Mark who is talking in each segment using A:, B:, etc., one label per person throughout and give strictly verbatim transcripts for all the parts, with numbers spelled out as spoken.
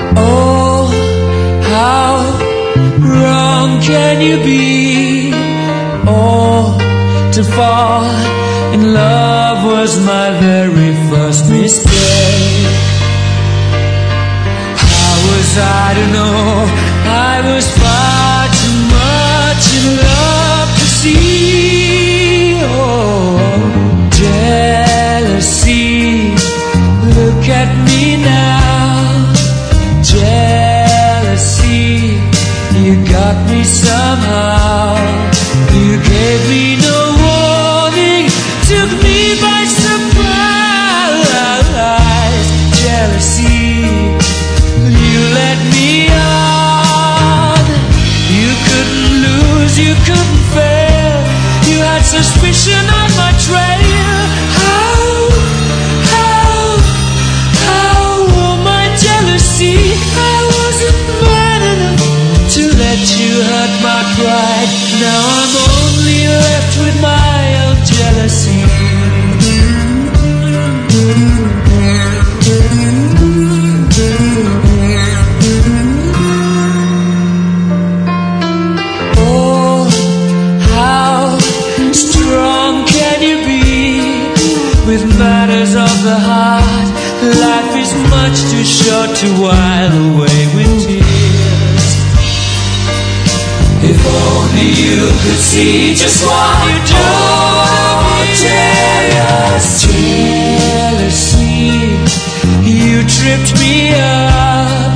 A: Oh, how wrong can you be? Oh, to fall in love was my very first mistake. How was I to know I was far too much in love to see? Oh, jealousy, look at me now. Jealousy, you got me somehow. You gave me no warning, took me by surprise. Jealousy, you let me on. You couldn't lose, you couldn't fail. You had suspicion on my trail. How, how, how, oh my jealousy, I wasn't man enough to let you hurt my pride. Now I'm only left with my own jealousy. Oh, how strong can you be with matters of the heart? Life is much too short to while away with tears. If only you could see just what you do. Oh, jealousy, jealousy, you tripped me up.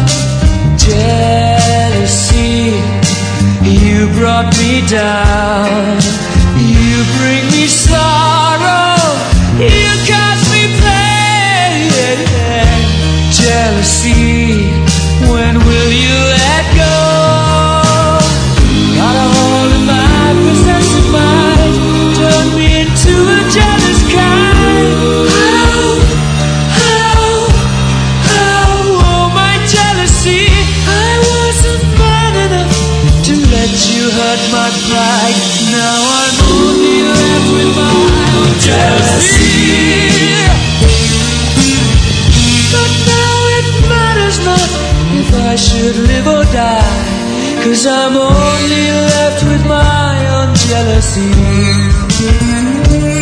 A: Jealousy, you brought me down. You bring me sorrow, you cause me pain. Jealousy, when will you let go? Got a hold of my possessive mind, turned me into a jealous kind. How, how, how, oh my jealousy, I wasn't man enough to let you hurt my pride. Now I'm only left with my own jealousy. But now it matters not if I should live or die, 'cause I'm only left with my own jealousy.